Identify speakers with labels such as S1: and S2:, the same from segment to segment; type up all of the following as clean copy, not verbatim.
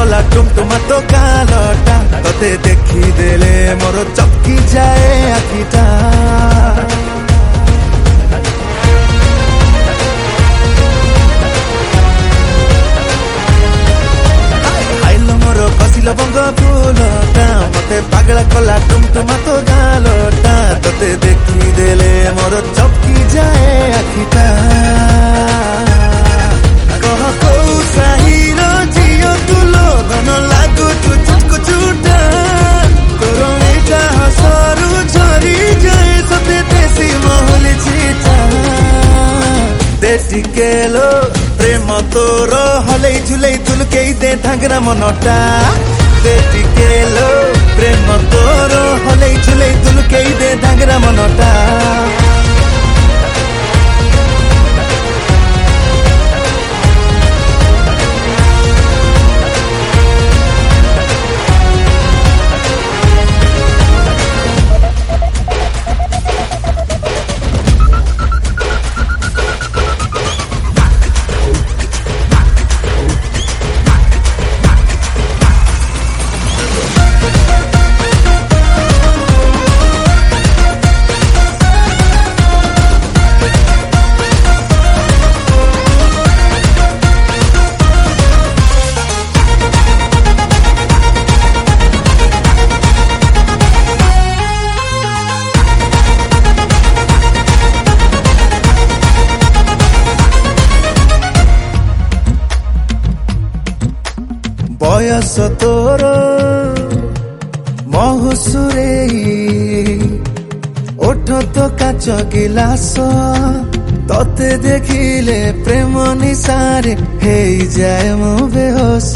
S1: कला टुमटुमा तो कालटा तते देखी देले मोर चपकी जाए आखिटा बंग फूलटा मते पागला कला टुमटुमा तो गालटा तते देखी देले मोर चपकी जाए आखिटा कह कौ साहिर जियो तुलो धन लागु चुचको चुटा तोरो एटा हसरु झरी जाए सते देसी महल छिटा देटी केलो प्रेम तोर हलै झुलै तुलकै दे ढांगरा मनटा देटी केलो प्रेम तोर हलै झुलै तुलकै दे ढांगरा मनटा बयस तोर महुसुरे ओठ तो काच गिलास तते देखिले प्रेम निसारे हे जाए मु बेहोस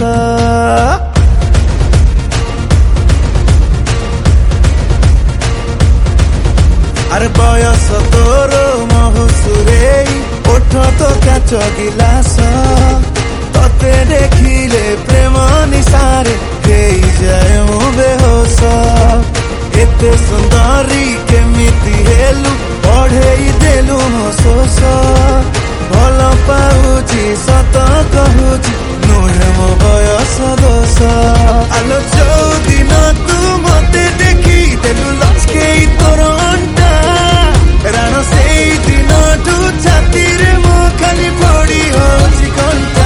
S1: अरे बयस तोर महुसुरे ओठ तो काच गिलास तते देखिले प्रेम निसारे हेई जाए मु बेहोस एते सुंदरी केमिति हेलु पढ़ेई देलु मो सोस भल पाउची सत कहूची नुहे मो बयस दोष आलो चौदिन तू मते देखी देलु लचकेई तोर अंटा राण सेई दिन ठू छाती रे मो खाली पड़ी होची कंटा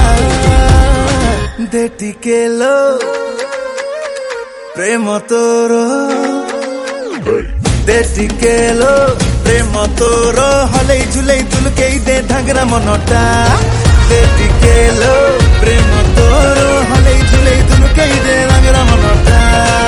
S1: देटी केलो प्रेम तोर देटी केलो प्रेम तोर हलै झुलै तुलकै दे ढांगरा मनटा देटी केलो प्रेम तोर हलै झुलै तुलकै दे ढांगरा मनटा